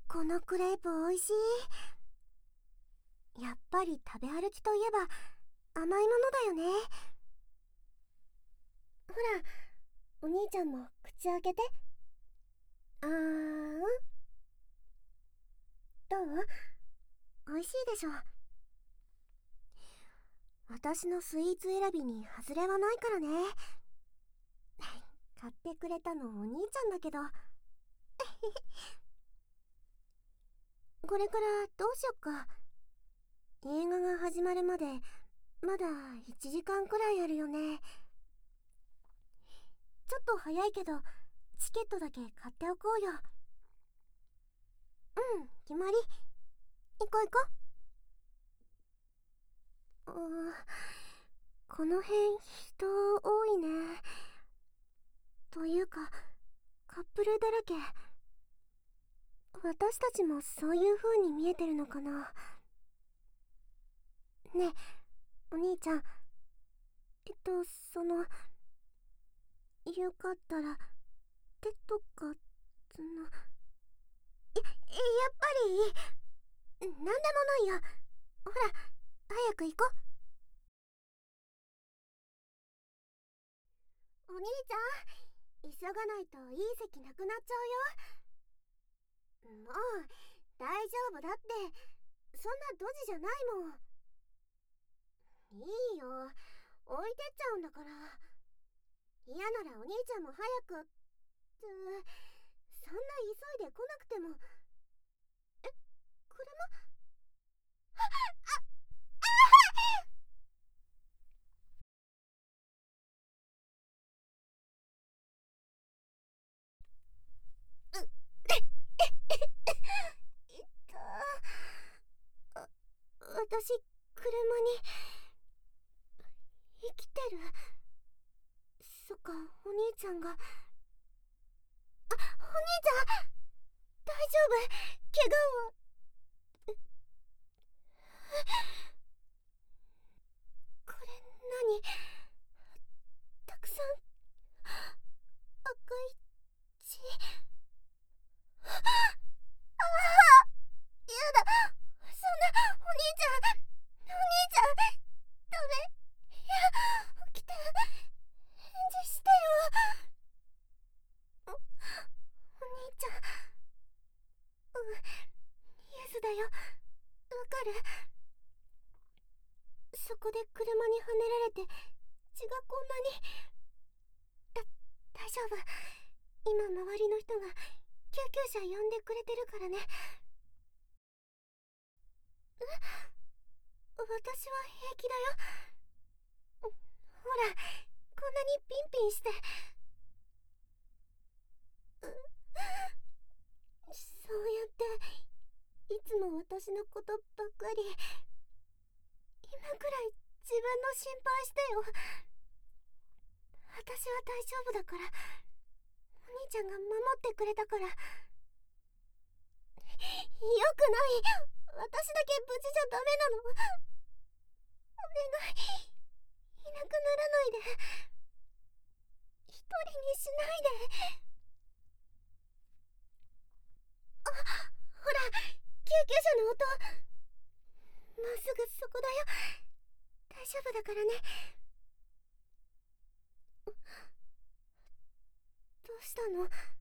このクレープおいしい。やっぱり食べ歩きといえば甘いものだよね。ほら、お兄ちゃんも口開けて。あーん。どう？おいしいでしょ。私のスイーツ選びに外れはないからね。買ってくれたのお兄ちゃんだけど。これからどうしよっか。映画が始まるまでまだ1時間くらいあるよね。ちょっと早いけどチケットだけ買っておこうよ。うん、決まり。行こう行こう。この辺人多いね。というかカップルだらけ。私たちもそういう風に見えてるのかな。ねえお兄ちゃん、そのよかったら手とかやっぱりなんでもないよ。ほら早く行こう。お兄ちゃん、急がないといい席なくなっちゃうよ。もう大丈夫だって、そんなドジじゃないもん。いいよ、置いてっちゃうんだから。嫌ならお兄ちゃんも早くそんな急いで来なくても。車。いった私、車に生きてる。そっか、お兄ちゃんが。お兄ちゃん大丈夫？怪我は。これ何？たくさん赤い血。ああ、やだ、そんな。お兄ちゃん、お兄ちゃん、ダメ。いや、起きて返事してよ。お兄ちゃん。イエスだよ、わかる。そこで車にはねられて血がこんなに。大丈夫、今周りの人が救急車呼んでくれてるからね。私は平気だよ。ほら、こんなにピンピンして。そうやっていつも私のことばっかり。今くらい自分の心配してよ。私は大丈夫だから。お兄ちゃんが守ってくれたから。よくない。私だけ無事じゃダメなの。お願い、いなくならないで。一人にしないで。ほら、救急車の音。もうすぐそこだよ。大丈夫だからね。どうしたの？